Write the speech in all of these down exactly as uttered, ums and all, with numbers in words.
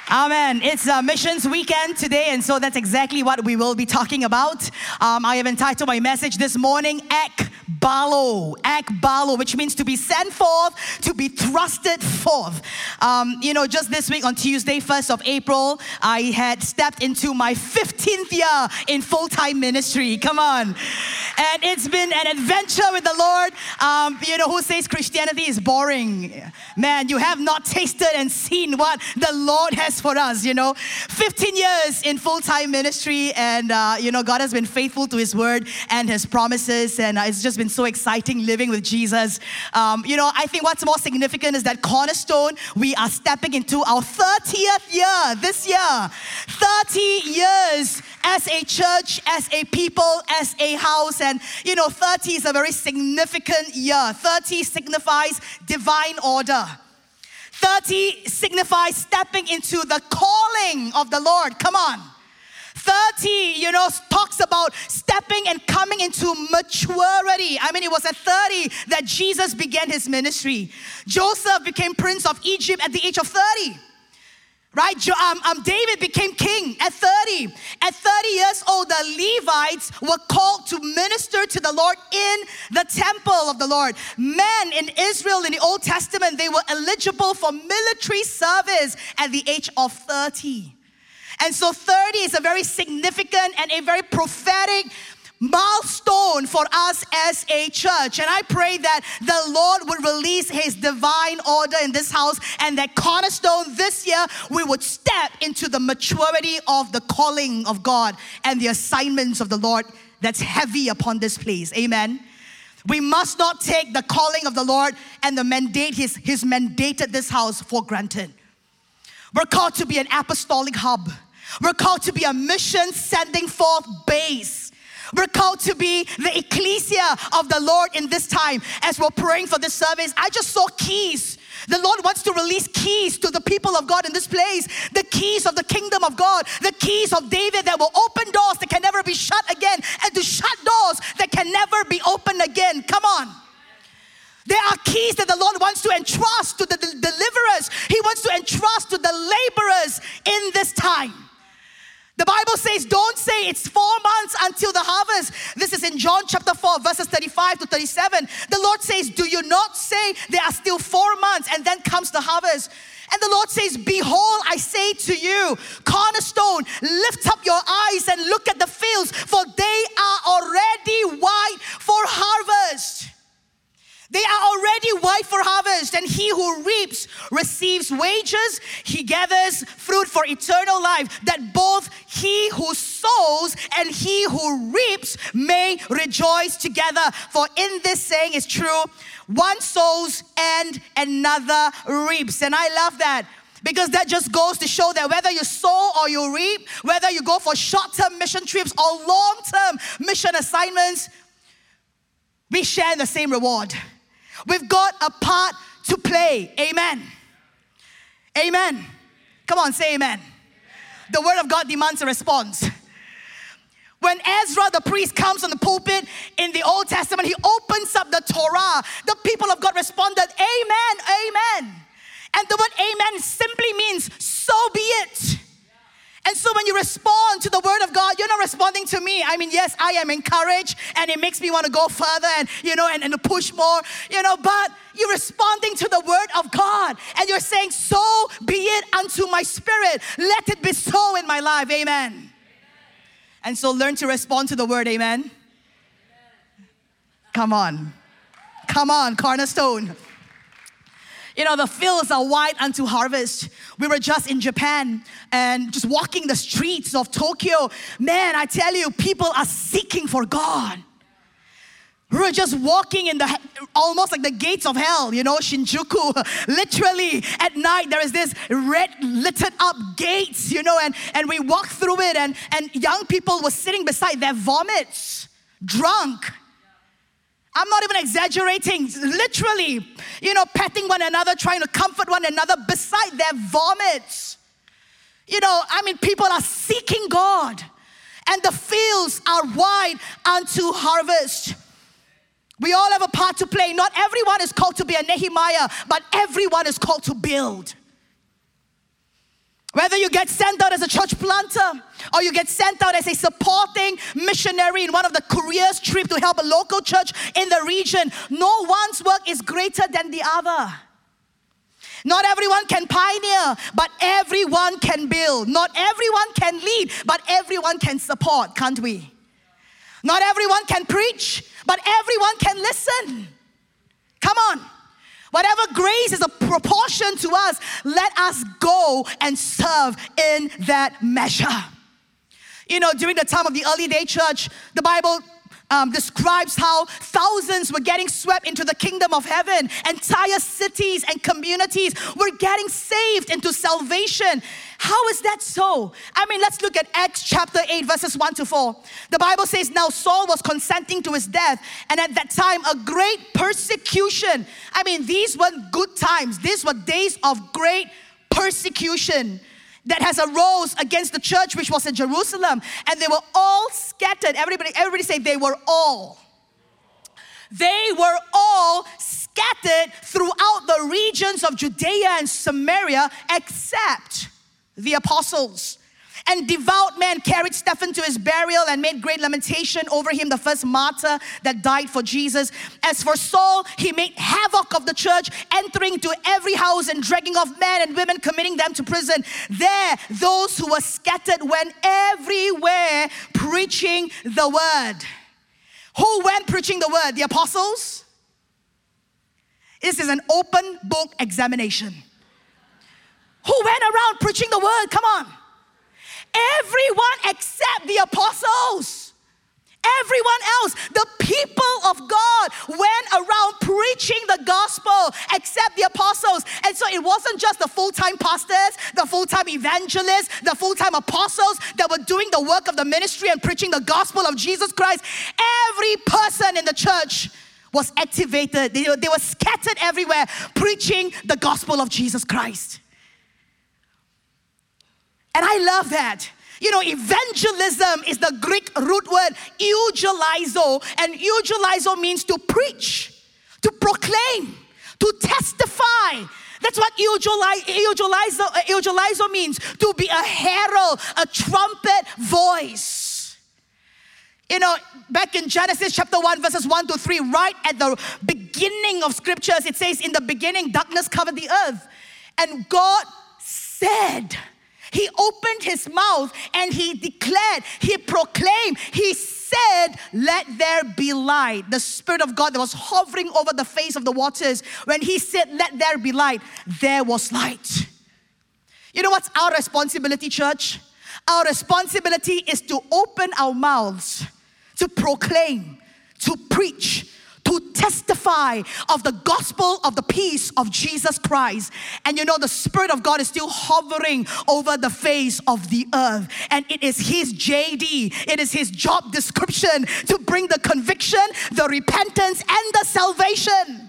Amen. It's a missions weekend today, and so that's exactly what we will be talking about. Um, I have entitled my message this morning, Ek Balo. Ek Balo, which means to be sent forth, to be thrusted forth. Um, you know, just this week on Tuesday, first of April, I had stepped into my fifteenth year in full-time ministry. Come on. And it's been an adventure with the Lord. Um, you know, who says Christianity is boring? Man, you have not tasted and seen what the Lord has for us, you know. fifteen years in full-time ministry, and, uh, you know, God has been faithful to His word and His promises, and uh, it's just been so exciting living with Jesus. Um, you know, I think what's more significant is that Cornerstone, we are stepping into our thirtieth year this year. thirty years as a church, as a people, as a house, and, you know, thirty is a very significant year. thirty signifies divine order. thirty signifies stepping into the calling of the Lord. Come on. thirty, you know, talks about stepping and coming into maturity. I mean, it was at thirty that Jesus began His ministry. Joseph became Prince of Egypt at the age of thirty. Right? Um, um, David became king at thirty. At thirty years old, the Levites were called to minister to the Lord in the temple of the Lord. Men in Israel in the Old Testament, they were eligible for military service at the age of thirty. And so thirty is a very significant and a very prophetic milestone for us as a church. And I pray that the Lord would release His divine order in this house, and that Cornerstone this year, we would step into the maturity of the calling of God and the assignments of the Lord that's heavy upon this place. Amen. We must not take the calling of the Lord and the mandate His, his mandated this house for granted. We're called to be an apostolic hub. We're called to be a mission sending forth base. We're called to be the ecclesia of the Lord in this time. As we're praying for this service, I just saw keys. The Lord wants to release keys to the people of God in this place. The keys of the kingdom of God. The keys of David that will open doors that can never be shut again, and to shut doors that can never be opened again. Come on. There are keys that the Lord wants to entrust to the deliverers. He wants to entrust to the laborers in this time. The Bible says, don't say it's four months until the harvest. This is in John chapter four, verses thirty-five to thirty-seven. The Lord says, do you not say there are still four months and then comes the harvest? And the Lord says, behold, I say to you, Cornerstone, lift up your eyes and look at the fields, for they are already white for harvest. They are already white for harvest, and he who reaps receives wages. He gathers fruit for eternal life, that both he who sows and he who reaps may rejoice together. For in this saying is true, one sows and another reaps. And I love that, because that just goes to show that whether you sow or you reap, whether you go for short-term mission trips or long-term mission assignments, we share in the same reward. We've got a part to play. Amen. Amen. Come on, say amen. The word of God demands a response. When Ezra the priest comes on the pulpit in the Old Testament, he opens up the Torah. The people of God responded, amen, amen. And the word amen simply means, so be it. And so when you respond to the word of God, you're not responding to me. I mean, yes, I am encouraged, and it makes me want to go further and, you know, and, and to push more, you know, but you're responding to the word of God, and you're saying, so be it unto my spirit. Let it be so in my life. Amen. Amen. And so learn to respond to the word. Amen. Amen. Come on. Come on, Cornerstone. You know, the fields are white unto harvest. We were just in Japan and just walking the streets of Tokyo. Man, I tell you, people are seeking for God. We were just walking in the, almost like the gates of hell, you know, Shinjuku. Literally, at night, there is this red lit up gates, you know, and, and we walked through it, and, and young people were sitting beside their vomits, drunk. I'm not even exaggerating, literally, you know, petting one another, trying to comfort one another beside their vomits. You know, I mean, people are seeking God, and the fields are wide unto harvest. We all have a part to play. Not everyone is called to be a Nehemiah, but everyone is called to build. Whether you get sent out as a church planter or you get sent out as a supporting missionary in one of the careers trip to help a local church in the region, no one's work is greater than the other. Not everyone can pioneer, but everyone can build. Not everyone can lead, but everyone can support, can't we? Not everyone can preach, but everyone can listen. Come on. Whatever grace is a proportion to us, let us go and serve in that measure. You know, during the time of the early day church, the Bible um, describes how thousands were getting swept into the kingdom of heaven. Entire cities and communities were getting saved into salvation. How is that so? I mean, let's look at Acts chapter eight, verses one to four. The Bible says, now Saul was consenting to his death, and at that time a great persecution. I mean, these weren't good times. These were days of great persecution that has arose against the church which was in Jerusalem, and they were all scattered. Everybody, everybody say they were all. They were all scattered throughout the regions of Judea and Samaria, except the apostles. And devout men carried Stephen to his burial and made great lamentation over him, the first martyr that died for Jesus. As for Saul, he made havoc of the church, entering into every house and dragging off men and women, committing them to prison. There, those who were scattered went everywhere preaching the word. Who went preaching the word? The apostles? This is an open book examination. Who went around preaching the word? Come on. Everyone except the apostles. Everyone else, the people of God went around preaching the gospel except the apostles. And so it wasn't just the full-time pastors, the full-time evangelists, the full-time apostles that were doing the work of the ministry and preaching the gospel of Jesus Christ. Every person in the church was activated. They, they were scattered everywhere preaching the gospel of Jesus Christ. And I love that. You know, evangelism is the Greek root word euangelizo, and euangelizo means to preach, to proclaim, to testify. That's what euangelizo, euangelizo means, to be a herald, a trumpet voice. You know, back in Genesis chapter one, verses one to three, right at the beginning of scriptures, it says, in the beginning, darkness covered the earth. And God said, He opened his mouth and he declared, he proclaimed, he said, let there be light. The Spirit of God that was hovering over the face of the waters, when he said, let there be light, there was light. You know what's our responsibility, church? Our responsibility is to open our mouths, to proclaim, to preach, to testify of the gospel of the peace of Jesus Christ. And you know, the Spirit of God is still hovering over the face of the earth. And it is His J D, it is His job description to bring the conviction, the repentance, and the salvation.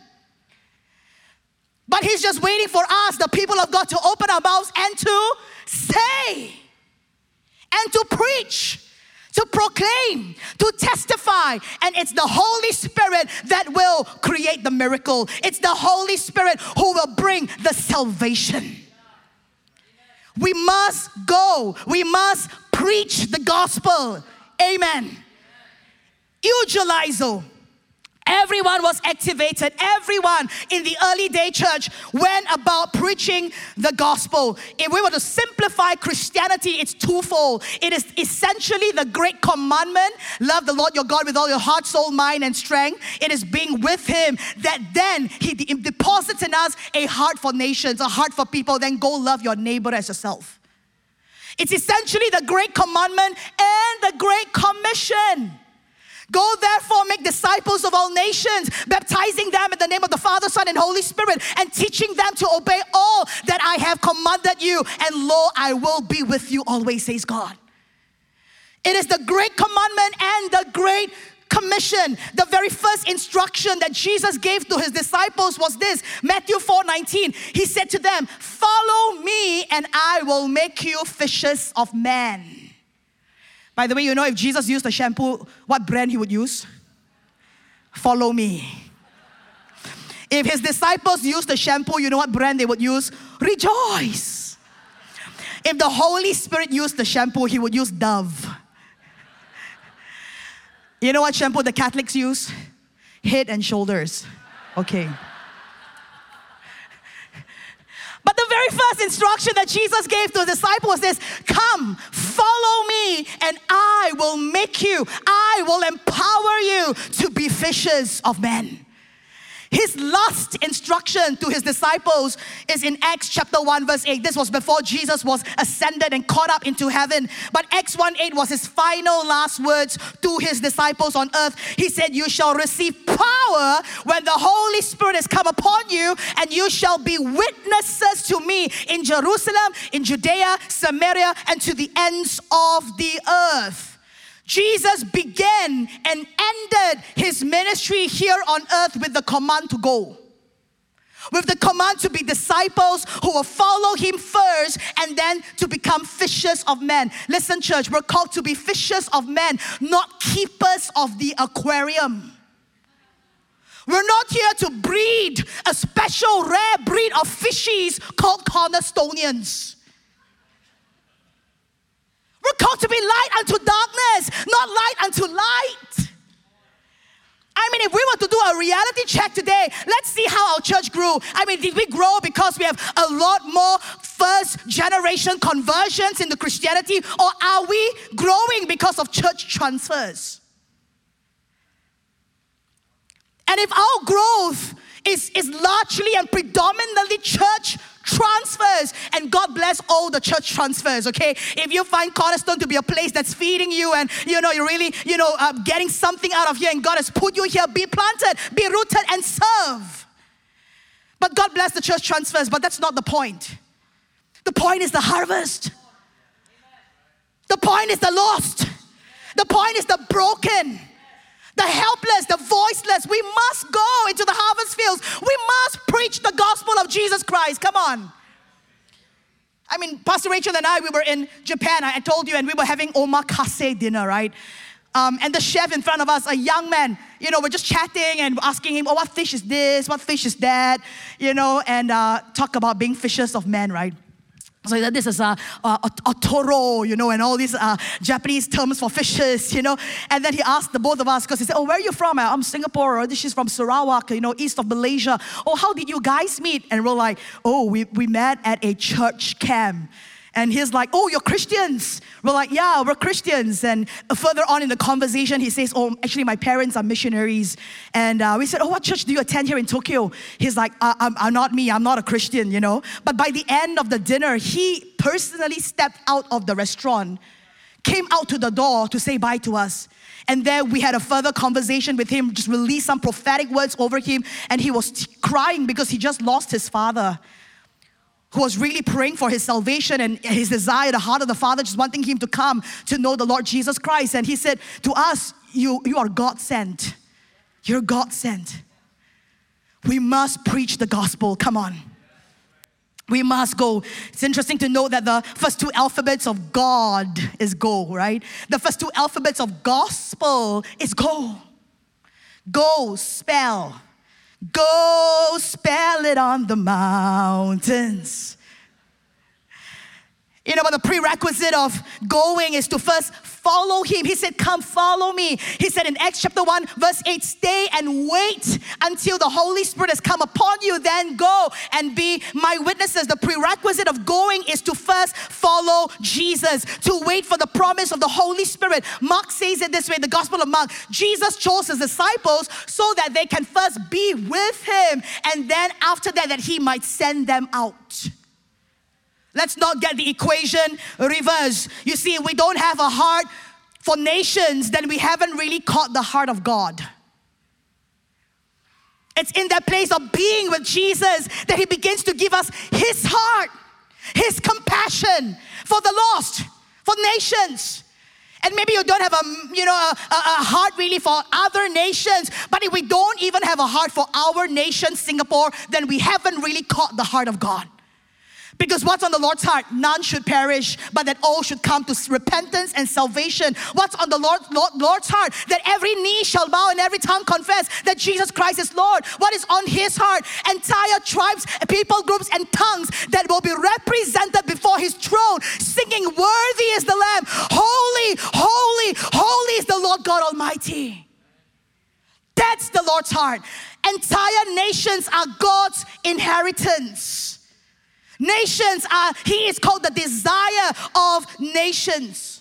But He's just waiting for us, the people of God, to open our mouths and to say, and to preach, to proclaim, to testify. And it's the Holy Spirit that will create the miracle. It's the Holy Spirit who will bring the salvation. We must go. We must preach the gospel. Amen. Euangelizo. Everyone was activated. Everyone in the early day church went about preaching the gospel. If we were to simplify Christianity, it's twofold. It is essentially the great commandment, love the Lord your God with all your heart, soul, mind, and strength. It is being with Him that then He deposits in us a heart for nations, a heart for people. Then go love your neighbor as yourself. It's essentially the great commandment and the great commission. Go therefore, make disciples of all nations, baptizing them in the name of the Father, Son, and Holy Spirit, and teaching them to obey all that I have commanded you. And lo, I will be with you always, says God. It is the great commandment and the great commission. The very first instruction that Jesus gave to His disciples was this, Matthew four nineteen. He said to them, follow me and I will make you fishers of men. By the way, you know, if Jesus used a shampoo, what brand He would use? Follow me. If His disciples used the shampoo, you know what brand they would use? Rejoice. If the Holy Spirit used the shampoo, he would use Dove. You know what shampoo the Catholics use? Head and Shoulders. Okay. But the very first instruction that Jesus gave to the disciples is, come, follow me, and I will make you, I will empower you to be fishers of men. His last instruction to his disciples is in Acts chapter one verse eight. This was before Jesus was ascended and caught up into heaven. But Acts one eight was his final last words to his disciples on earth. He said, you shall receive power when the Holy Spirit has come upon you, and you shall be witnesses to me in Jerusalem, in Judea, Samaria, and to the ends of the earth. Jesus began and ended his ministry here on earth with the command to go. With the command to be disciples who will follow him first and then to become fishers of men. Listen, church, we're called to be fishers of men, not keepers of the aquarium. We're not here to breed a special rare breed of fishies called cornerstonians. We're called to be light unto darkness, not light unto light. I mean, if we were to do a reality check today, let's see how our church grew. I mean, did we grow because we have a lot more first generation conversions into Christianity, or are we growing because of church transfers? And if our growth is, is largely and predominantly church transfers, and God bless all the church transfers, okay? If you find Cornerstone to be a place that's feeding you, and you know, you're really, you know, uh, getting something out of here, and God has put you here, be planted, be rooted, and serve. But God bless the church transfers, but that's not the point. The point is the harvest. The point is the lost. The point is the broken, the helpless, the voiceless. We must go into the harvest fields. We must preach the gospel of Jesus Christ. Come on. I mean, Pastor Rachel and I, we were in Japan, I told you, and we were having omakase dinner, right? Um, and the chef in front of us, a young man, you know, we're just chatting and asking him, oh, what fish is this? What fish is that? You know, and uh, talk about being fishers of men, right? So that this is a, a, a toro, you know, and all these uh, Japanese terms for fishes, you know. And then he asked the both of us, because he said, oh, where are you from? I'm Singapore, or this is from Sarawak, you know, east of Malaysia. Oh, how did you guys meet? And we're like, oh, we, we met at a church camp. And he's like, oh, you're Christians. We're like, yeah, we're Christians. And further on in the conversation, he says, oh, actually, my parents are missionaries. And uh, we said, oh, what church do you attend here in Tokyo? He's like, uh, I'm, I'm not me. I'm not a Christian, you know. But by the end of the dinner, he personally stepped out of the restaurant, came out to the door to say bye to us. And then we had a further conversation with him, just released some prophetic words over him. And he was t- crying because he just lost his father, who was really praying for his salvation and his desire, the heart of the Father, just wanting him to come to know the Lord Jesus Christ. And he said to us, you, you are God sent. You're God sent. We must preach the gospel. Come on. We must go. It's interesting to note that the first two alphabets of God is go, right? The first two alphabets of gospel is go. Go, spell. Go spell it on the mountains. You know, but the prerequisite of going is to first follow him. He said, come follow me. He said in Acts chapter one, verse eight, stay and wait until the Holy Spirit has come upon you, then go and be my witnesses. The prerequisite of going is to first follow Jesus, to wait for the promise of the Holy Spirit. Mark says it this way, the Gospel of Mark, Jesus chose his disciples so that they can first be with him, and then after that, that he might send them out. Let's not get the equation reversed. You see, if we don't have a heart for nations, then we haven't really caught the heart of God. It's in that place of being with Jesus that he begins to give us his heart, his compassion for the lost, for nations. And maybe you don't have a, you know, a, a heart really for other nations, but if we don't even have a heart for our nation, Singapore, then we haven't really caught the heart of God. Because what's on the Lord's heart? None should perish, but that all should come to repentance and salvation. What's on the Lord, Lord, Lord's heart? That every knee shall bow and every tongue confess that Jesus Christ is Lord. What is on His heart? Entire tribes, people groups, and tongues that will be represented before His throne, singing, "Worthy is the Lamb, holy, holy, holy is the Lord God Almighty." That's the Lord's heart. Entire nations are God's inheritance. Nations are, He is called the desire of nations.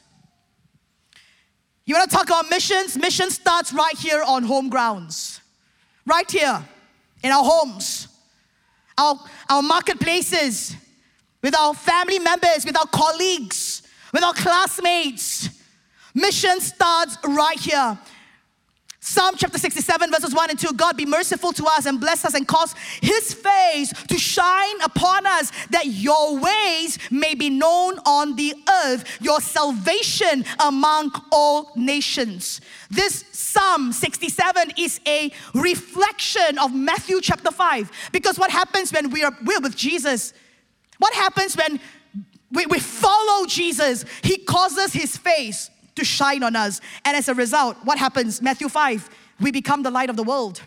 You want to talk about missions? Mission starts right here on home grounds. Right here, in our homes, our, our marketplaces, with our family members, with our colleagues, with our classmates. Mission starts right here. Psalm chapter sixty-seven verses one and two, God be merciful to us and bless us and cause His face to shine upon us, that your ways may be known on the earth, your salvation among all nations. This Psalm sixty-seven is a reflection of Matthew chapter five. Because what happens when we are we're with Jesus? What happens when we, we follow Jesus? He causes His face to shine on us. And as a result, what happens? Matthew five, we become the light of the world.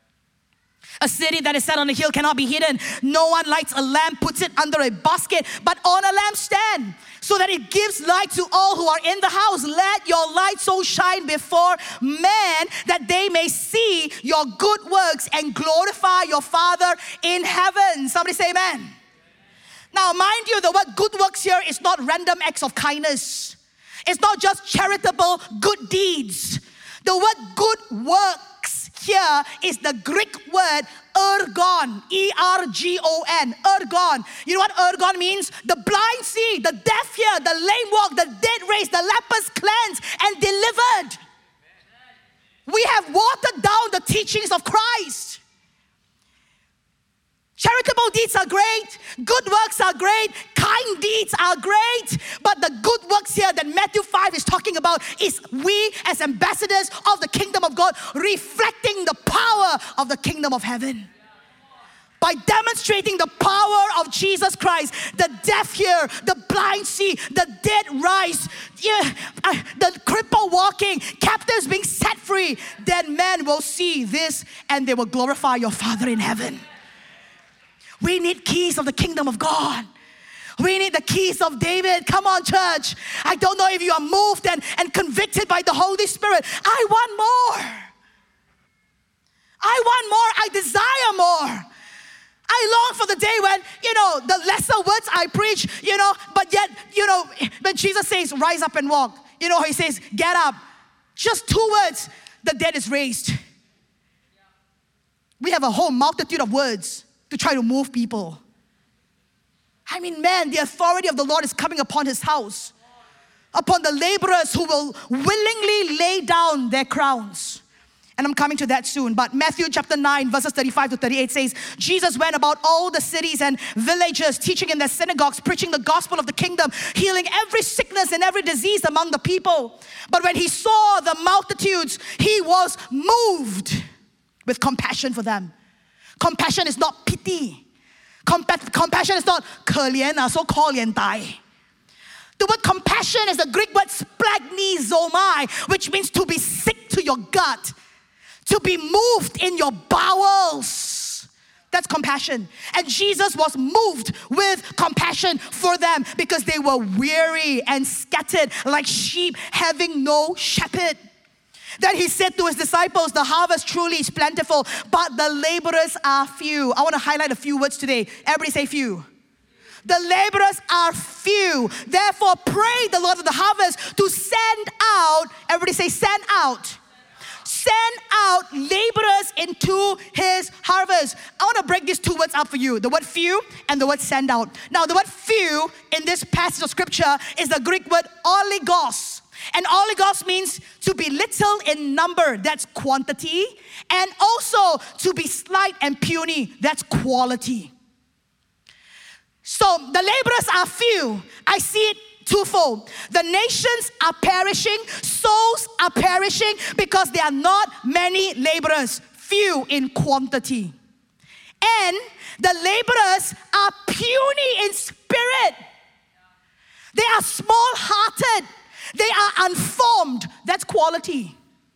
A city that is set on a hill cannot be hidden. No one lights a lamp, puts it under a basket, but on a lampstand, so that it gives light to all who are in the house. Let your light so shine before men that they may see your good works and glorify your Father in heaven. Somebody say amen. Now, mind you, the word good works here is not random acts of kindness. It's not just charitable good deeds. The word good works here is the Greek word ergon, E R G O N, ergon. You know what ergon means? The blind see, the deaf hear, the lame walk, the dead raised, the lepers cleansed and delivered. We have watered down the teachings of Christ. Charitable deeds are great, good works are great, kind deeds are great, but the good works here that Matthew five is talking about is we as ambassadors of the kingdom of God reflecting the power of the kingdom of heaven. By demonstrating the power of Jesus Christ, the deaf hear, the blind see, the dead rise, yeah, uh, the cripple walking, captives being set free, then men will see this and they will glorify your Father in heaven. We need keys of the kingdom of God. We need the keys of David. Come on, church. I don't know if you are moved and, and convicted by the Holy Spirit. I want more. I want more. I desire more. I long for the day when, you know, the lesser words I preach, you know, but yet, you know, when Jesus says, rise up and walk, you know, He says, get up. Just two words, the dead is raised. We have a whole multitude of words to try to move people. I mean, man, the authority of the Lord is coming upon His house, upon the laborers who will willingly lay down their crowns. And I'm coming to that soon. But Matthew chapter nine, verses thirty-five to thirty-eight says, Jesus went about all the cities and villages, teaching in their synagogues, preaching the gospel of the kingdom, healing every sickness and every disease among the people. But when He saw the multitudes, He was moved with compassion for them. Compassion is not pity. Compa- compassion is not 可怜啊, so 可憐大. The word compassion is the Greek word splagnizomai, which means to be sick to your gut, to be moved in your bowels. That's compassion. And Jesus was moved with compassion for them because they were weary and scattered like sheep having no shepherd. Then He said to His disciples, the harvest truly is plentiful, but the laborers are few. I want to highlight a few words today. Everybody say few. The laborers are few. Therefore, pray the Lord of the harvest to send out, everybody say send out. Send out laborers into His harvest. I want to break these two words up for you. The word few and the word send out. Now, the word few in this passage of scripture is the Greek word oligos. And oligos means to be little in number, that's quantity. And also to be slight and puny, that's quality. So the laborers are few. I see it twofold. The nations are perishing, souls are perishing because there are not many laborers, few in quantity. And the laborers are puny in spirit. They are small-hearted. They are unformed. That's quality.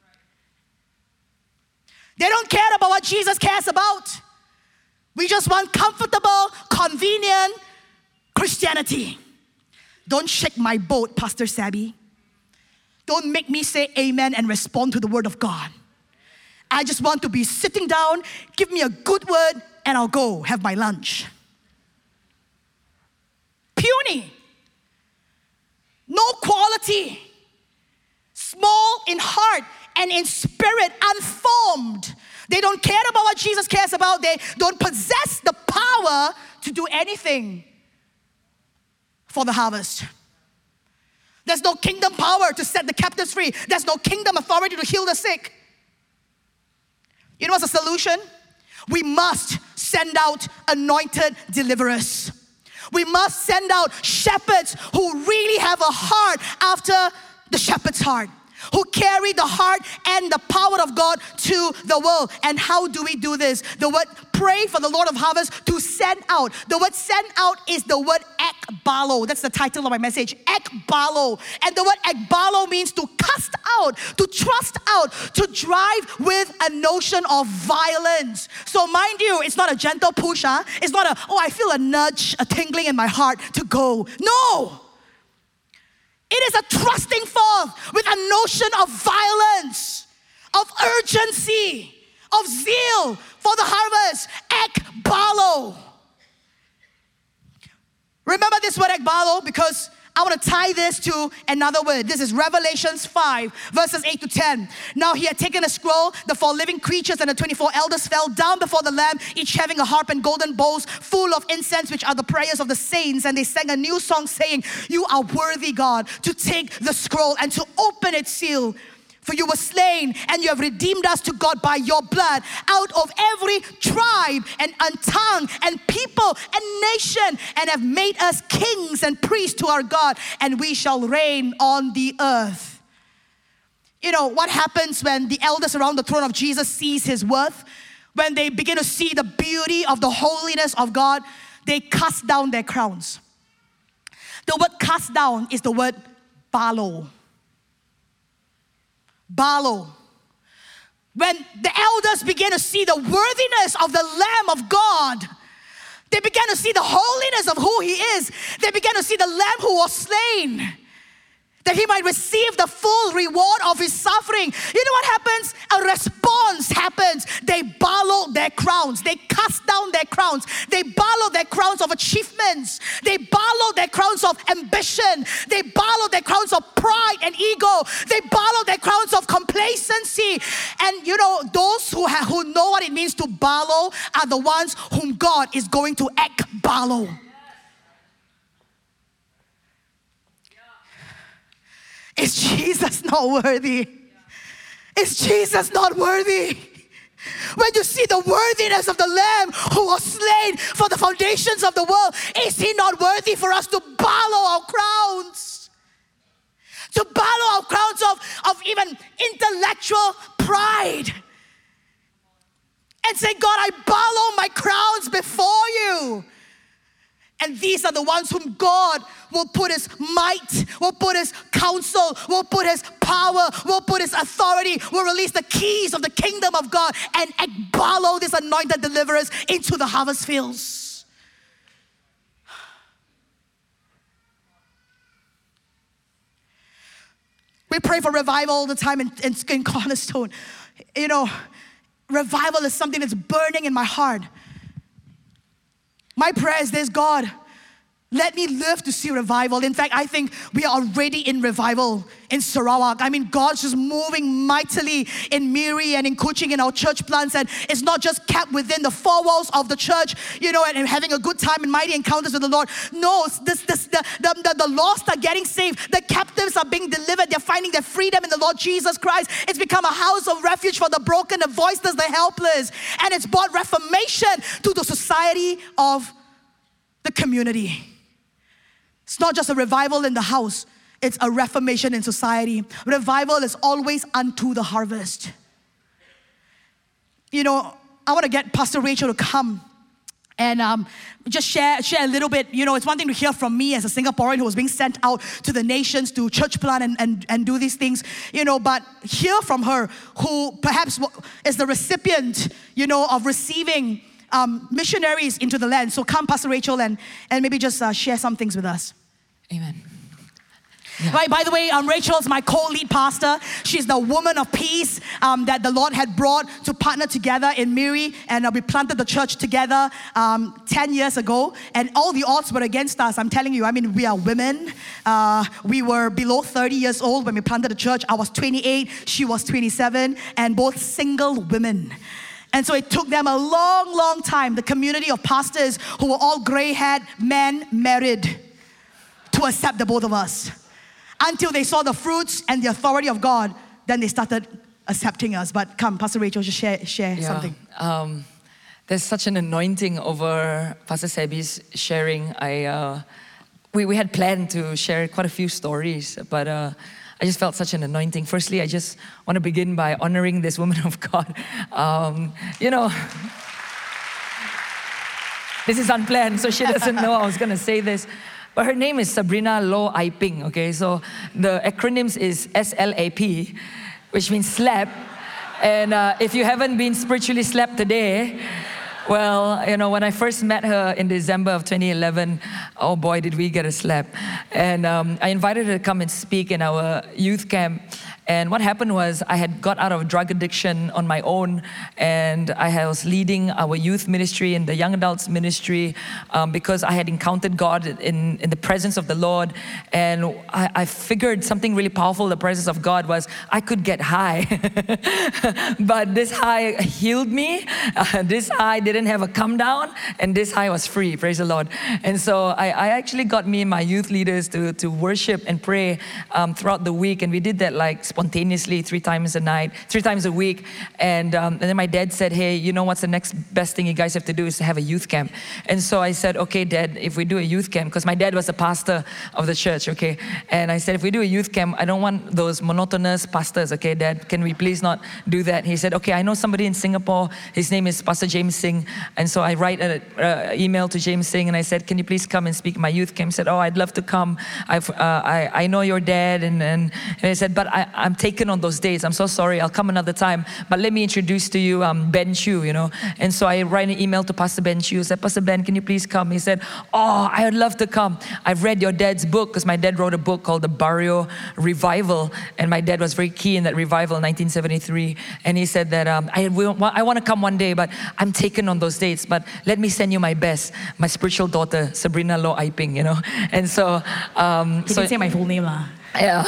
They don't care about what Jesus cares about. We just want comfortable, convenient Christianity. Don't shake my boat, Pastor Sabby. Don't make me say amen and respond to the word of God. I just want to be sitting down, give me a good word, and I'll go have my lunch. Puny. No quality. Small in heart and in spirit, unformed. They don't care about what Jesus cares about. They don't possess the power to do anything for the harvest. There's no kingdom power to set the captives free. There's no kingdom authority to heal the sick. You know what's the solution? We must send out anointed deliverers. We must send out shepherds who really have a heart after the shepherd's heart, who carry the heart and the power of God to the world. And how do we do this? The word pray for the Lord of harvest to send out. The word send out is the word ekbalo. That's the title of my message, ekbalo. And the word ekbalo means to cast out, to thrust out, to drive with a notion of violence. So mind you, it's not a gentle push. Huh? It's not a, oh, I feel a nudge, a tingling in my heart to go. No. It is a thrusting forth with a notion of violence, of urgency, of zeal for the harvest. Ekbalo. Remember this word ekbalo because I want to tie this to another word. This is Revelations five, verses eight to ten. Now he had taken a scroll. The four living creatures and the twenty-four elders fell down before the Lamb, each having a harp and golden bowls full of incense, which are the prayers of the saints. And they sang a new song saying, you are worthy, God, to take the scroll and to open its seal. For you were slain, and you have redeemed us to God by your blood out of every tribe and, and tongue and people and nation, and have made us kings and priests to our God, and we shall reign on the earth. You know, what happens when the elders around the throne of Jesus sees his worth? When they begin to see the beauty of the holiness of God, they cast down their crowns. The word cast down is the word balo. Balo. When the elders began to see the worthiness of the Lamb of God, they began to see the holiness of who He is. They began to see the Lamb who was slain, that He might receive the full reward of His suffering. You know what happens? A response happens. They borrow their crowns. They cast down their crowns. They borrow their crowns of achievements. They borrow their crowns of ambition. They borrow their crowns of pride and ego. They borrow their crowns of complacency. And you know, those who, have, who know what it means to borrow are the ones whom God is going to ekbalo. Is Jesus not worthy? Is Jesus not worthy? When you see the worthiness of the Lamb who was slain for the foundations of the world, is He not worthy for us to borrow our crowns? To borrow our crowns of, of even intellectual pride. And say, God, I borrow my crowns before you. And these are the ones whom God will put His might, will put His counsel, will put His power, will put His authority, will release the keys of the kingdom of God and ekbalo these anointed deliverers into the harvest fields. We pray for revival all the time in, in, in Cornerstone. You know, revival is something that's burning in my heart. My prayer is this: God, let me live to see revival. In fact, I think we are already in revival in Sarawak. I mean, God's just moving mightily in Miri and in Kuching in our church plants. And it's not just kept within the four walls of the church, you know, and, and having a good time and mighty encounters with the Lord. No, this, this, the, the, the, the lost are getting saved. The captives are being delivered. They're finding their freedom in the Lord Jesus Christ. It's become a house of refuge for the broken, the voiceless, the helpless. And it's brought reformation to the society of the community. It's not just a revival in the house, it's a reformation in society. Revival is always unto the harvest. You know, I want to get Pastor Rachel to come And um, just share share a little bit. You know, it's one thing to hear from me as a Singaporean who was being sent out to the nations to church plant and, and, and do these things, you know, but hear from her who perhaps is the recipient, you know, of receiving um, missionaries into the land. So come, Pastor Rachel, and, and maybe just uh, share some things with us. Amen. Yeah. Right, by the way, um, Rachel's my co-lead pastor. She's the woman of peace um, that the Lord had brought to partner together in Miri, and uh, we planted the church together um, ten years ago, and all the odds were against us. I'm telling you, I mean, we are women. Uh, we were below thirty years old when we planted the church. I was twenty-eight, she was twenty-seven, and both single women. And so it took them a long, long time, the community of pastors who were all gray-haired men married, to accept the both of us. Until they saw the fruits and the authority of God, then they started accepting us. But come, Pastor Rachel, just share, share yeah, something. Um, there's such an anointing over Pastor Sebi's sharing. I uh, we, we had planned to share quite a few stories, but uh, I just felt such an anointing. Firstly, I just want to begin by honoring this woman of God. Um, you know, this is unplanned, so she doesn't know I was going to say this. But her name is Sabrina Loh Ai Ping, okay? So the acronyms is S L A P, which means slap. And uh, if you haven't been spiritually slapped today, well, you know, when I first met her in December of twenty eleven, oh boy, did we get a slap. And um, I invited her to come and speak in our youth camp. And what happened was I had got out of drug addiction on my own, and I was leading our youth ministry and the young adults ministry um, because I had encountered God in, in the presence of the Lord. And I, I figured something really powerful, the presence of God, was I could get high. But this high healed me. Uh, this high didn't have a come down, and this high was free, praise the Lord. And so I, I actually got me and my youth leaders to, to worship and pray um, throughout the week, and we did that like spontaneously three times a night, three times a week. And, um, and then my dad said, hey, you know what's the next best thing you guys have to do is to have a youth camp. And so I said, okay, Dad, if we do a youth camp, because my dad was the pastor of the church, okay? And I said, if we do a youth camp, I don't want those monotonous pastors, okay, Dad, can we please not do that? He said, okay, I know somebody in Singapore, his name is Pastor James Singh. And so I write an email to James Singh, and I said, can you please come and speak at my youth camp? He said, oh, I'd love to come. I've, uh, I, I know your dad. And, and, and I said, but I, I'm taken on those days. I'm so sorry. I'll come another time. But let me introduce to you um, Ben Chu, you know. And so I write an email to Pastor Ben Chu. I said, Pastor Ben, can you please come? He said, oh, I would love to come. I've read your dad's book, because my dad wrote a book called The Barrio Revival. And my dad was very key in that revival in nineteen seventy-three. And he said that um, I, will, I want to come one day, but I'm taken on those dates. But let me send you my best, my spiritual daughter, Sabrina Loh Ai Ping, you know. And so... Um, he so, didn't say my full name, lah. Yeah.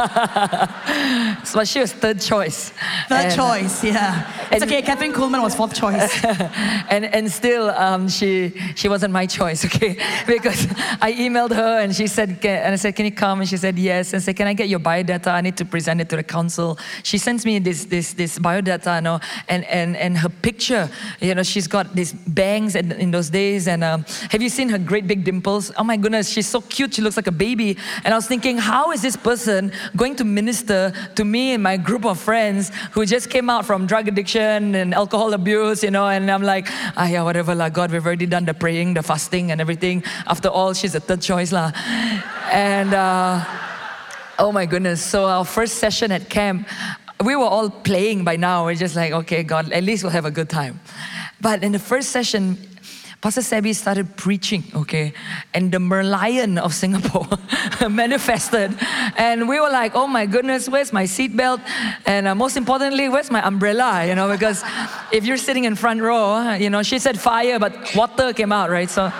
So she was third choice. Third and, choice, yeah. It's okay, Catherine Kuhlman was fourth choice. and and still, um, she she wasn't my choice, okay? Because I emailed her and she said, and I said, can you come? And she said, yes. And I said, can I get your biodata? I need to present it to the council. She sends me this this this biodata, you know, and, and, and her picture, you know, she's got these bangs in, in those days. And um, have you seen her great big dimples? Oh my goodness, she's so cute. She looks like a baby. And I was thinking, how is this person going to minister to me and my group of friends who just came out from drug addiction and alcohol abuse, you know? And I'm like, ah, yeah, whatever, lah. God, we've already done the praying, the fasting, and everything. After all, she's a third choice, lah. And uh, oh my goodness. So our first session at camp, we were all playing by now. We're just like, okay, God, at least we'll have a good time. But in the first session, Pastor Sebi started preaching, okay, and the Merlion of Singapore manifested, and we were like, oh my goodness, where's my seatbelt? And uh, most importantly, where's my umbrella, you know, because if you're sitting in front row, you know, she said fire, but water came out, right? So,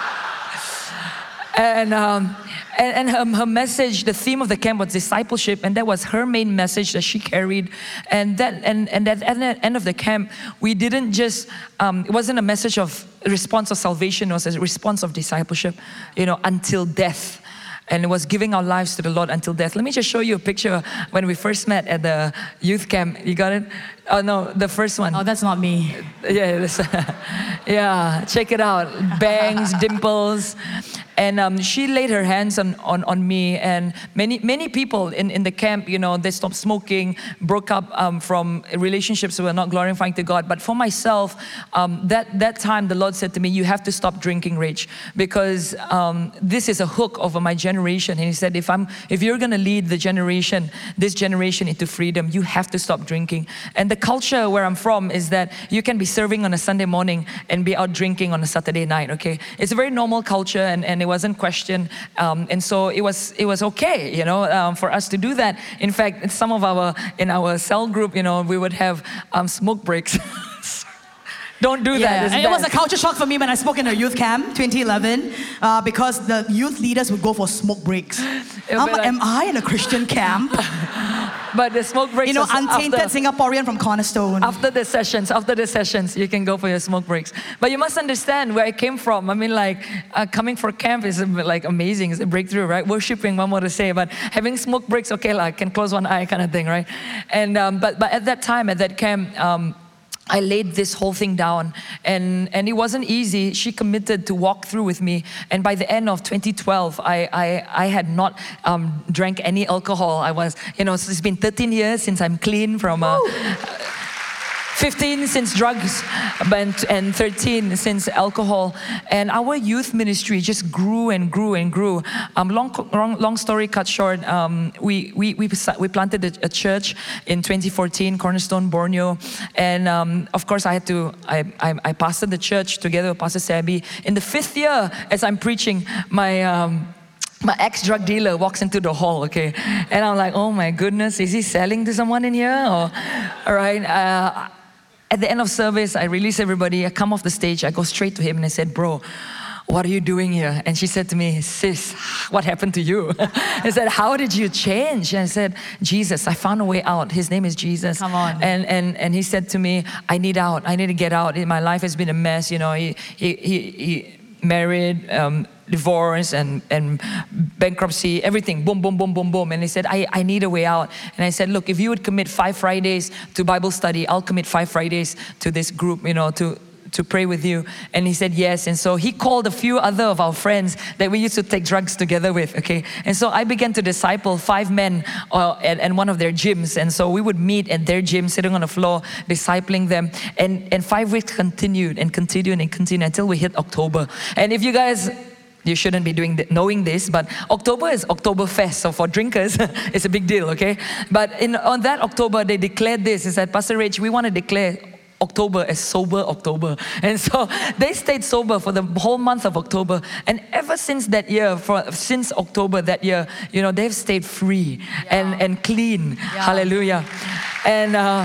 and, um, and, and her, her message, the theme of the camp was discipleship, and that was her main message that she carried. And that, and, and at the end of the camp, we didn't just, um, it wasn't a message of response of salvation, it was a response of discipleship, you know, until death. And it was giving our lives to the Lord until death. Let me just show you a picture when we first met at the youth camp. You got it? Oh no, the first one. Oh, that's not me. Yeah, yeah, check it out. Bangs, dimples. And um, she laid her hands on, on, on me, and many many people in, in the camp, you know, they stopped smoking, broke up um, from relationships that were not glorifying to God. But for myself, um, that, that time the Lord said to me, you have to stop drinking, Rach, because um, this is a hook over my generation. And He said, if, I'm, if you're going to lead the generation, this generation into freedom, you have to stop drinking. And the culture where I'm from is that you can be serving on a Sunday morning and be out drinking on a Saturday night, okay? It's a very normal culture, and, and it wasn't questioned. Um, and so it was it was okay, you know, um, for us to do that. In fact, some of our, in our cell group, you know, we would have um, smoke breaks. Don't do yeah, that. It's and bad. it was a culture shock for me when I spoke in a youth camp, twenty eleven, uh, because the youth leaders would go for smoke breaks. I'm like, like, am I in a Christian camp? But the smoke breaks, you know, is untainted after, Singaporean from Cornerstone. After the sessions, after the sessions, you can go for your smoke breaks. But you must understand where I came from. I mean, like, uh, coming for camp is like amazing. It's a breakthrough, right? Worshipping, one more to say, but having smoke breaks, okay, like, I can close one eye kind of thing, right? And um, but but at that time, at that camp, um, I laid this whole thing down, and, and it wasn't easy. She committed to walk through with me, and by the end of twenty twelve, I, I, I had not um, drank any alcohol. I was, you know, it's been thirteen years since I'm clean from uh, fifteen since drugs, and, and thirteen since alcohol. And our youth ministry just grew and grew and grew. Um, long, long, long story cut short, um, we, we, we, we planted a, a church in twenty fourteen, Cornerstone, Borneo. And um, of course I had to, I, I, I pastored the church together with Pastor Sabi. In the fifth year, as I'm preaching, my, um, my ex-drug dealer walks into the hall, okay? And I'm like, oh my goodness, is he selling to someone in here? Or, all right. Uh, At the end of service, I release everybody. I come off the stage. I go straight to him and I said, bro, what are you doing here? And she said to me, sis, what happened to you? I said, how did you change? And I said, Jesus, I found a way out. His name is Jesus. Come on. And, and, and he said to me, I need out. I need to get out. My life has been a mess. You know, he, he, he, he married, um, divorce and, and bankruptcy, everything, boom, boom, boom, boom, boom. And he said, I, I need a way out. And I said, look, if you would commit five Fridays to Bible study, I'll commit five Fridays to this group, you know, to, to pray with you. And he said, yes. And so he called a few other of our friends that we used to take drugs together with, okay? And so I began to disciple five men uh, at, at one of their gyms. And so we would meet at their gym, sitting on the floor, discipling them. And, and five weeks continued and continued and continued until we hit October. And if you guys, you shouldn't be doing th- knowing this, but October is Oktoberfest, so for drinkers, it's a big deal, okay? But in, on that October, they declared this. They said, Pastor Rach, we want to declare October as sober October. And so they stayed sober for the whole month of October. And ever since that year, for, since October that year, you know, they've stayed free yeah. and, and clean. Yeah. Hallelujah. And uh,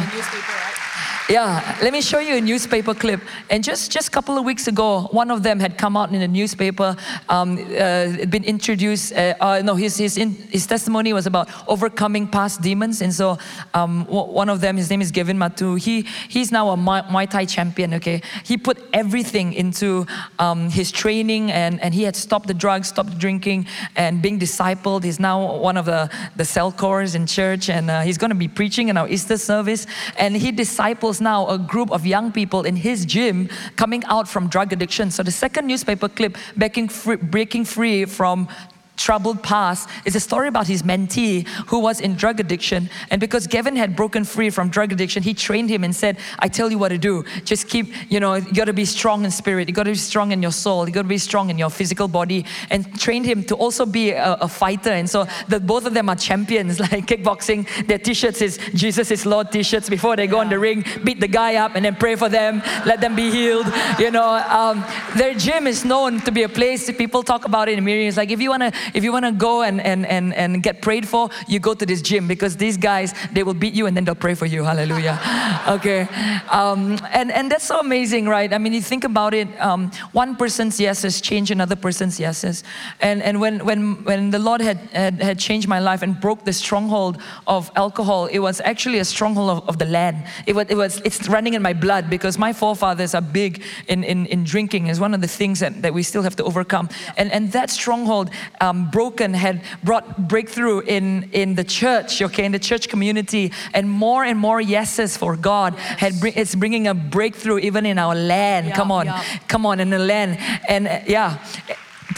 yeah, let me show you a newspaper clip. And just just a couple of weeks ago, one of them had come out in a newspaper, um, uh, been introduced. Uh, uh, no, his his in, his testimony was about overcoming past demons. And so um, one of them, his name is Gavin Matu. He he's now a Muay Thai champion. Okay, he put everything into um, his training, and and he had stopped the drugs, stopped drinking, and being discipled. He's now one of the the cell cores in church, and uh, he's going to be preaching in our Easter service. And he disciples now a group of young people in his gym coming out from drug addiction. So the second newspaper clip, breaking free, breaking free from troubled past, is a story about his mentee who was in drug addiction. And because Gavin had broken free from drug addiction, he trained him and said, I tell you what to do. Just keep, you know, you got to be strong in spirit. You got to be strong in your soul. You got to be strong in your physical body. And trained him to also be a, a fighter. And so the both of them are champions, like kickboxing. Their t-shirts is Jesus is Lord t-shirts before they go yeah. on the ring, beat the guy up and then pray for them, let them be healed. You know, um, their gym is known to be a place, people talk about it in meetings. Like if you want to If you want to go and, and, and, and get prayed for, you go to this gym, because these guys, they will beat you and then they'll pray for you. Hallelujah. Okay. Um, and, and that's so amazing, right? I mean, you think about it, um, one person's yeses change another person's yeses. And, and when, when, when the Lord had, had, had changed my life and broke the stronghold of alcohol, it was actually a stronghold of, of the land. It was, it was, it's running in my blood, because my forefathers are big in, in, in drinking. It's one of the things that, that we still have to overcome. Yeah. And, and that stronghold, um, broken, had brought breakthrough in, in the church, okay, in the church community, and more and more yeses for God. Yes. Had bring, it's bringing a breakthrough even in our land. Yeah, come on, yeah. come on, in the land. And uh, yeah,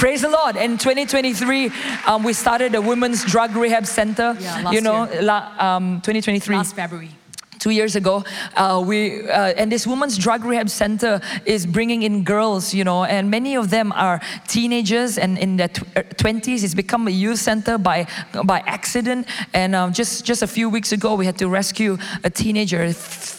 Praise the Lord. In twenty twenty-three, um, we started a women's drug rehab center. Yeah, last you know, year. La, um, twenty twenty-three. Last February. Two years ago, uh, we uh, and this women's drug rehab center is bringing in girls, you know, and many of them are teenagers and in their twenties. It's become a youth center by by accident. And um, just just a few weeks ago, we had to rescue a teenager,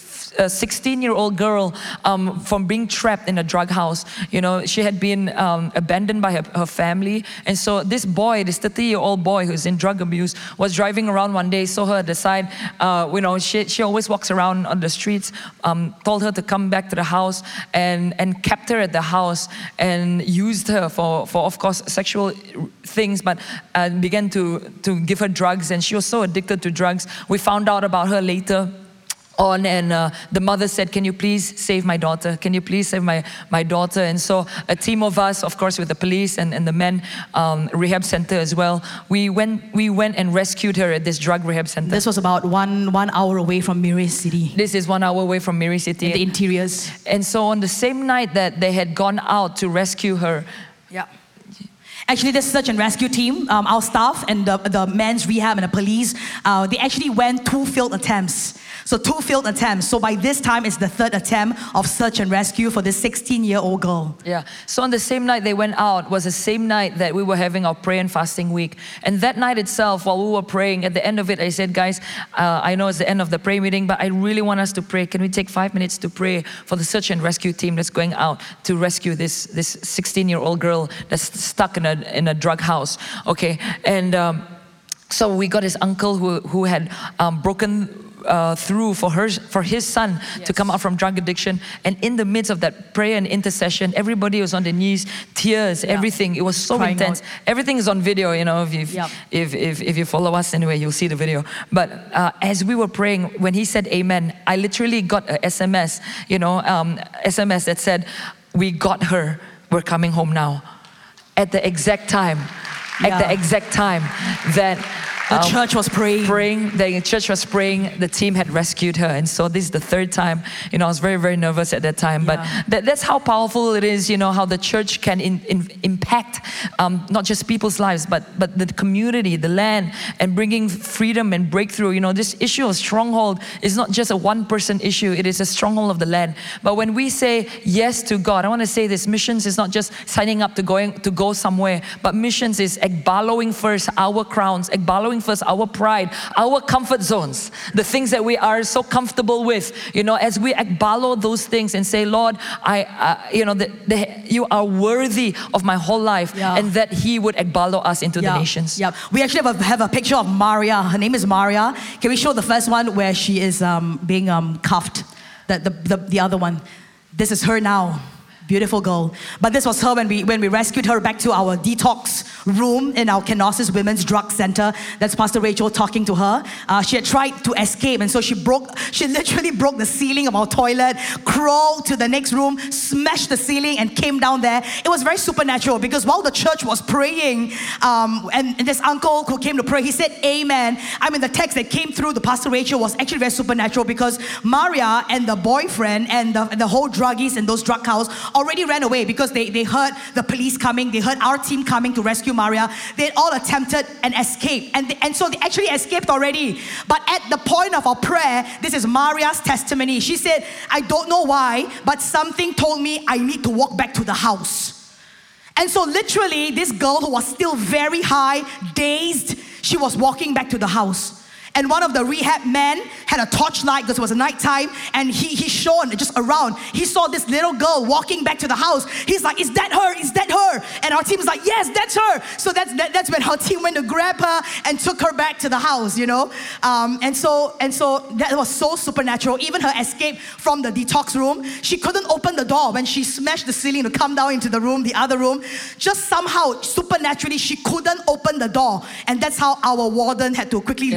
a sixteen-year-old girl um, from being trapped in a drug house. You know, she had been um, abandoned by her, her family. And so this boy, this thirty-year-old boy who's in drug abuse, was driving around one day, saw her at the side. Uh, you know, she, she always walks around on the streets, um, told her to come back to the house and, and kept her at the house and used her for, for of course, sexual things, but uh, began to, to give her drugs. And she was so addicted to drugs. We found out about her later on, and uh, the mother said, can you please save my daughter? Can you please save my, my daughter? And so a team of us, of course, with the police and, and the men um, rehab center as well, we went, we went and rescued her at this drug rehab center. This was about one, one hour away from Miri City. This is one hour away from Miri City. In the interiors. And so on the same night that they had gone out to rescue her, yeah. Actually, this search and rescue team, um, our staff and the, the men's rehab and the police, uh, they actually went two failed attempts. So two failed attempts. So by this time, it's the third attempt of search and rescue for this sixteen-year-old girl. Yeah. So on the same night they went out was the same night that we were having our prayer and fasting week. And that night itself, while we were praying, at the end of it, I said, guys, uh, I know it's the end of the prayer meeting, but I really want us to pray. Can we take five minutes to pray for the search and rescue team that's going out to rescue this this sixteen-year-old girl that's stuck in a in a drug house? Okay. And um, so we got his uncle who who had um, broken Uh, through for her, for his son yes. to come out from drug addiction. And in the midst of that prayer and intercession, everybody was on their knees, tears, yeah. everything. It was so Crying intense. Out. Everything is on video, you know, if, you've, yep. if, if, if you follow us anyway, you'll see the video. But uh, as we were praying, when he said amen, I literally got a S M S, you know, um, S M S that said, we got her, we're coming home now. At the exact time, yeah. at the exact time that the um, church was praying. praying. The church was praying. The team had rescued her. And so this is the third time. You know, I was very, very nervous at that time. Yeah. But that, that's how powerful it is, you know, how the church can in, in, impact um, not just people's lives, but, but the community, the land, and bringing freedom and breakthrough. You know, this issue of stronghold is not just a one-person issue. It is a stronghold of the land. But when we say yes to God, I want to say this, missions is not just signing up to, going, to go somewhere, but missions is ekbaloing first our crowns, ekbaloing first our pride, our comfort zones, the things that we are so comfortable with, you know, as we ekbalo those things and say, Lord, I, uh, you know, the, the, you are worthy of my whole life, yeah. and that He would ekbalo us into yeah. the nations. Yeah, we actually have a, have a picture of Maria. Her name is Maria. Can we show the first one where she is um, being um, cuffed? The, the, the, the other one. This is her now. Beautiful girl. But this was her when we when we rescued her back to our detox room in our Kenosis Women's Drug Center. That's Pastor Rachel talking to her. Uh, she had tried to escape, and so she broke, she literally broke the ceiling of our toilet, crawled to the next room, smashed the ceiling, and came down there. It was very supernatural because while the church was praying, um, and, and this uncle who came to pray, he said, amen. I mean, the text that came through the Pastor Rachel was actually very supernatural because Maria and the boyfriend and the, the whole druggies in those drug houses already ran away because they, they heard the police coming, they heard our team coming to rescue Maria. They all attempted an escape, and, they, and so they actually escaped already. But at the point of our prayer, this is Maria's testimony. She said, I don't know why, but something told me I need to walk back to the house. And so literally, this girl who was still very high, dazed, she was walking back to the house. And one of the rehab men had a torchlight because it was a nighttime, and he, he shone just around. He saw this little girl walking back to the house. He's like, is that her? Is that her? And our team was like, yes, that's her. So that's that, that's when our team went to grab her and took her back to the house, you know. Um, and so and so that was so supernatural. Even her escape from the detox room, she couldn't open the door when she smashed the ceiling to come down into the room, the other room. Just somehow, supernaturally, she couldn't open the door. And that's how our warden had to quickly yeah. lock the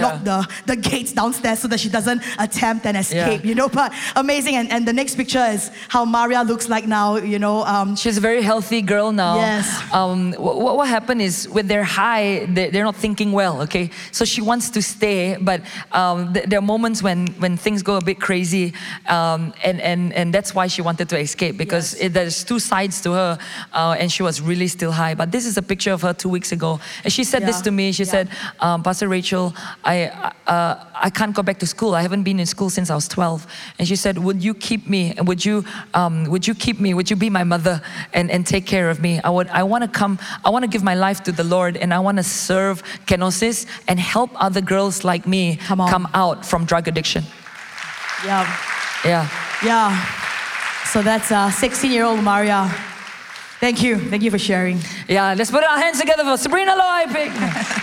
the, the gates downstairs so that she doesn't attempt and escape, Yeah. you know. But amazing. And, and the next picture is how Maria looks like now, you know. Um, She's a very healthy girl now. Yes. Um, what, what happened is when they're high, they, they're not thinking well, okay? So she wants to stay, but um, th- there are moments when, when things go a bit crazy, um, and, and, and that's why she wanted to escape, because Yes. it, there's two sides to her, uh, and she was really still high. But this is a picture of her two weeks ago. And she said Yeah. this to me. She Yeah. said, um, Pastor Rachel, I, uh, I can't go back to school. I haven't been in school since I was twelve. And she said, would you keep me? Would you, um, would you keep me? Would you be my mother and, and take care of me? I would. I want to come. I want to give my life to the Lord, and I want to serve Kenosis and help other girls like me Come on. come out from drug addiction. yeah. Yeah. Yeah. So that's uh, sixteen-year-old Maria. Thank you. Thank you for sharing. Yeah. Let's put our hands together for Sabrina Loh Iping.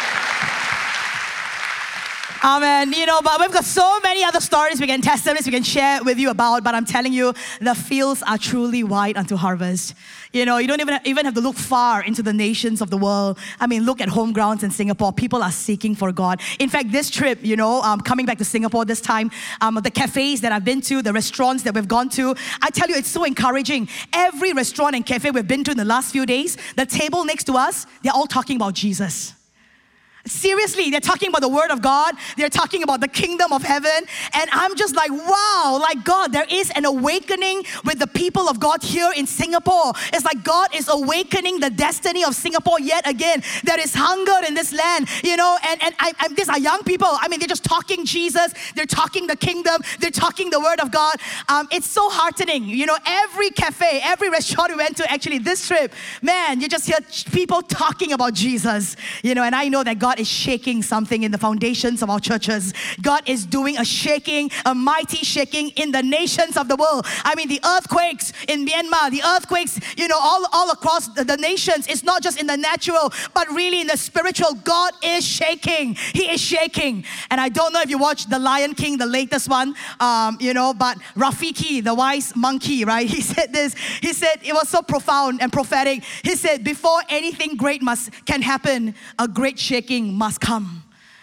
Amen. You know, but we've got so many other stories we can testimonies we can share with you about, but I'm telling you, the fields are truly white unto harvest. You know, you don't even, even have to look far into the nations of the world. I mean, look at home grounds in Singapore. People are seeking for God. In fact, this trip, you know, um, coming back to Singapore this time, um, the cafes that I've been to, the restaurants that we've gone to, I tell you, it's so encouraging. Every restaurant and cafe we've been to in the last few days, the table next to us, they're all talking about Jesus. Seriously, they're talking about the Word of God. They're talking about the kingdom of heaven. And I'm just like, wow, like God, there is an awakening with the people of God here in Singapore. It's like God is awakening the destiny of Singapore yet again. There is hunger in this land, you know, and, and I, I, these are young people. I mean, they're just talking Jesus. They're talking the kingdom. They're talking the Word of God. Um, it's so heartening. You know, every cafe, every restaurant we went to, actually this trip, man, you just hear people talking about Jesus, you know, and I know that God is shaking something in the foundations of our churches. God is doing a shaking, a mighty shaking in the nations of the world. I mean, the earthquakes in Myanmar, the earthquakes, you know, all, all across the, the nations. It's not just in the natural, but really in the spiritual. God is shaking. He is shaking. And I don't know if you watched The Lion King, the latest one, um, you know, but Rafiki, the wise monkey, right? He said this. He said, it was so profound and prophetic. He said, before anything great must can happen, a great shaking must come.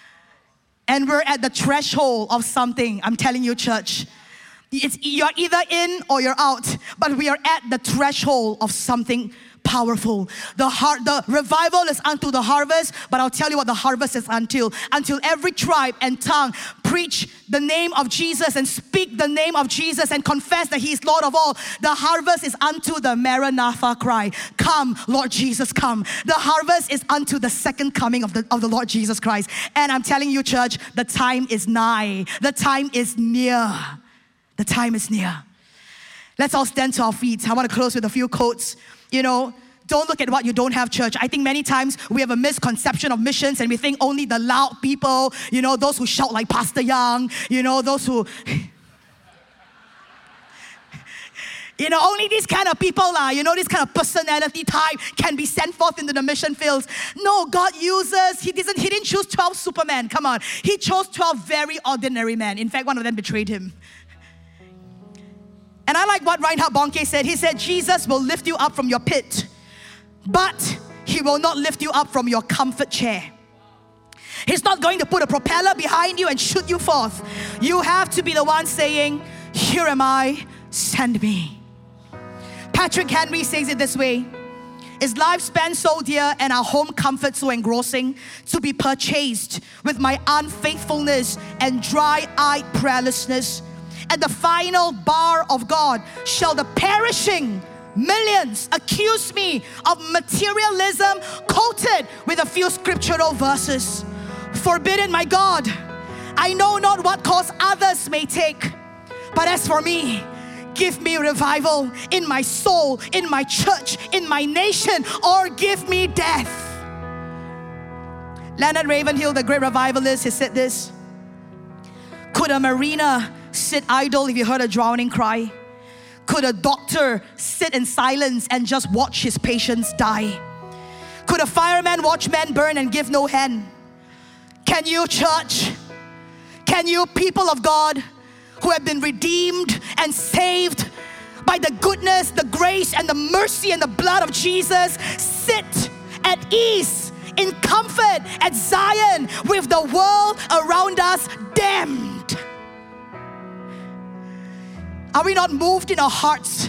And we're at the threshold of something. I'm telling you, church. It's, you're either in or you're out, but we are at the threshold of something powerful. The har- the revival is unto the harvest, but I'll tell you what the harvest is until. Until every tribe and tongue preach the name of Jesus and speak the name of Jesus and confess that He is Lord of all. The harvest is unto the Maranatha cry. Come, Lord Jesus, come. The harvest is unto the second coming of the, of the Lord Jesus Christ. And I'm telling you, church, the time is nigh. The time is near. The time is near. Let's all stand to our feet. I want to close with a few quotes. You know, don't look at what you don't have, church. I think many times we have a misconception of missions and we think only the loud people, you know, those who shout like Pastor Young, you know, those who... You know, only these kind of people, uh, you know, this kind of personality type can be sent forth into the mission fields. No, God uses, He didn't, he didn't choose twelve supermen, come on. He chose twelve very ordinary men. In fact, one of them betrayed Him. And I like what Reinhard Bonnke said. He said, Jesus will lift you up from your pit, but He will not lift you up from your comfort chair. He's not going to put a propeller behind you and shoot you forth. You have to be the one saying, here am I, send me. Patrick Henry says it this way: is lifespan so dear and our home comfort so engrossing, to be purchased with my unfaithfulness and dry-eyed prayerlessness? At the final bar of God, shall the perishing millions accuse me of materialism coated with a few scriptural verses? Forbidden, my God. I know not what course others may take, but as for me, give me revival in my soul, in my church, in my nation, or give me death. Leonard Ravenhill, the great revivalist, has said this: could a mariner sit idle if you heard a drowning cry? Could a doctor sit in silence and just watch his patients die? Could a fireman watch men burn and give no hand? Can you, church? Can you, people of God, who have been redeemed and saved by the goodness, the grace, and the mercy and the blood of Jesus, sit at ease in comfort at Zion with the world around us damned. Are we not moved in our hearts?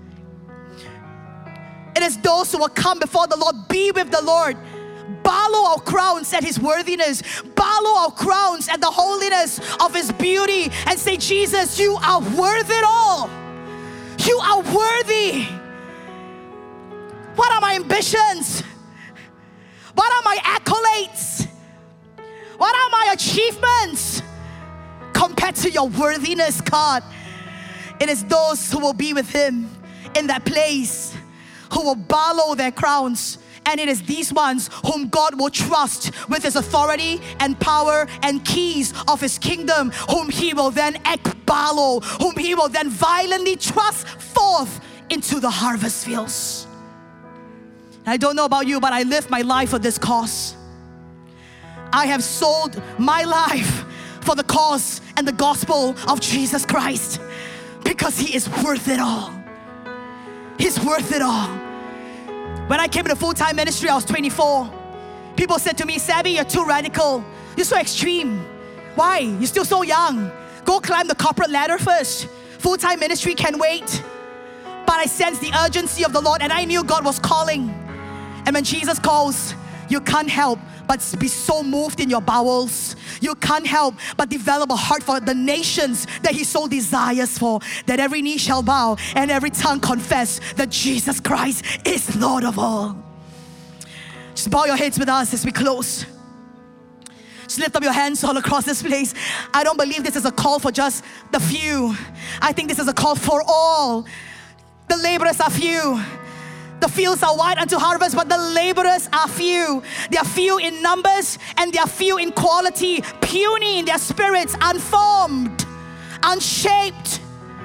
It is those who will come before the Lord, be with the Lord, borrow our crowns at His worthiness, borrow our crowns at the holiness of His beauty, and say, Jesus, you are worth it all. You are worthy. What are my ambitions? What are my accolades? What are my achievements compared to your worthiness, God? It is those who will be with Him in that place, who will borrow their crowns. And it is these ones whom God will trust with His authority and power and keys of His kingdom, whom He will then ekbalo, whom He will then violently thrust forth into the harvest fields. I don't know about you, but I live my life for this cause. I have sold my life for the cause and the gospel of Jesus Christ, because He is worth it all. He's worth it all. When I came to full-time ministry, I was twenty-four. People said to me, Sabby, you're too radical. You're so extreme. Why? You're still so young. Go climb the corporate ladder first. Full-time ministry can wait. But I sensed the urgency of the Lord, and I knew God was calling. And when Jesus calls, you can't help but be so moved in your bowels. You can't help but develop a heart for the nations that He so desires for, that every knee shall bow and every tongue confess that Jesus Christ is Lord of all. Just bow your heads with us as we close. Just lift up your hands all across this place. I don't believe this is a call for just the few. I think this is a call for all. The laborers are few. The fields are wide unto harvest, but the laborers are few. They are few in numbers and they are few in quality, puny in their spirits, unformed, unshaped,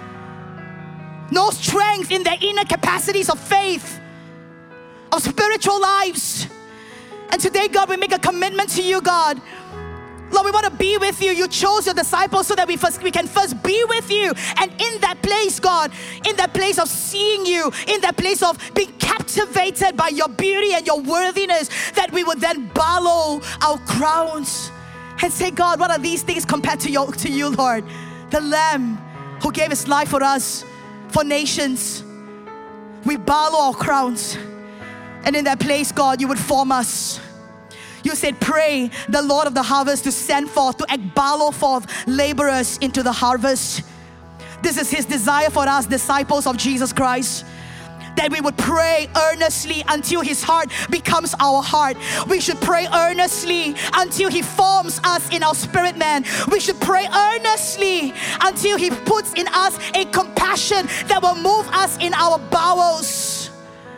no strength in their inner capacities of faith, of spiritual lives. And today, God, we make a commitment to you, God. Lord, we want to be with you. You chose your disciples so that we first we can first be with you. And in that place, God, in that place of seeing you, in that place of being captivated by your beauty and your worthiness, that we would then borrow our crowns and say, God, what are these things compared to, your, to you, Lord? The Lamb who gave His life for us, for nations. We borrow our crowns. And in that place, God, you would form us. You said, pray the Lord of the harvest to send forth, to ekbalo forth laborers into the harvest. This is His desire for us, disciples of Jesus Christ, that we would pray earnestly until His heart becomes our heart. We should pray earnestly until He forms us in our spirit man. We should pray earnestly until He puts in us a compassion that will move us in our bowels.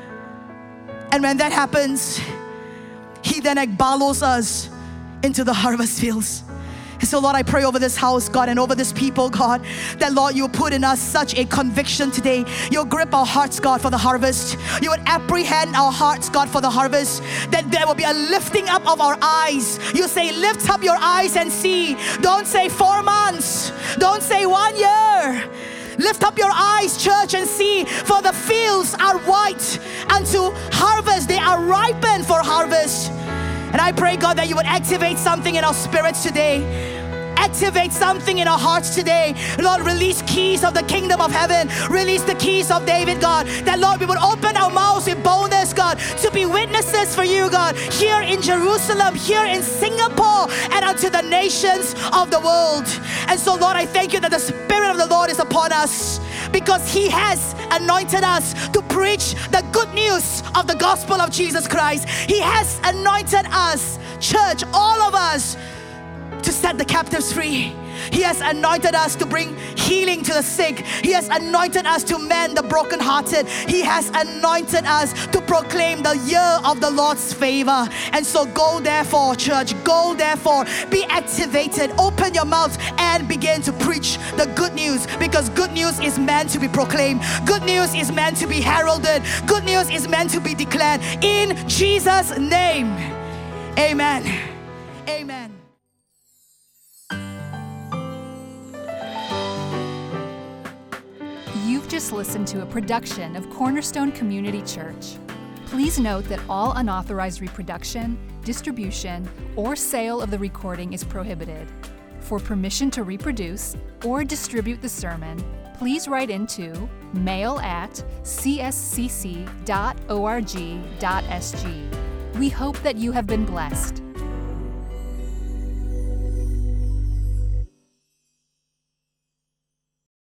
And when that happens, He then ekbalos us into the harvest fields. And so, Lord, I pray over this house, God, and over this people, God, that, Lord, you put in us such a conviction today. You'll grip our hearts, God, for the harvest. You would apprehend our hearts, God, for the harvest. That there will be a lifting up of our eyes. You say, lift up your eyes and see. Don't say four months. Don't say one year. Lift up your eyes, church, and see, for the fields are white unto harvest. They are ripened for harvest. And I pray, God, that you would activate something in our spirits today. Activate something in our hearts today. Lord, release keys of the kingdom of heaven. Release the keys of David, God. That, Lord, we would open our mouths with boldness, God, to be witnesses for you, God, here in Jerusalem, here in Singapore, and unto the nations of the world. And so, Lord, I thank you that the Spirit of the Lord is upon us, because He has anointed us to preach the good news of the gospel of Jesus Christ. He has anointed us, church, all of us, to set the captives free. He has anointed us to bring healing to the sick. He has anointed us to mend the brokenhearted. He has anointed us to proclaim the year of the Lord's favor. And so go therefore, church, go therefore, be activated, open your mouth and begin to preach the good news, because good news is meant to be proclaimed. Good news is meant to be heralded. Good news is meant to be declared in Jesus' name. Amen. Amen. You've just listened to a production of Cornerstone Community Church. Please note that all unauthorized reproduction, distribution, or sale of the recording is prohibited. For permission to reproduce or distribute the sermon, please write into mail at c s c c dot org dot s g. We hope that you have been blessed.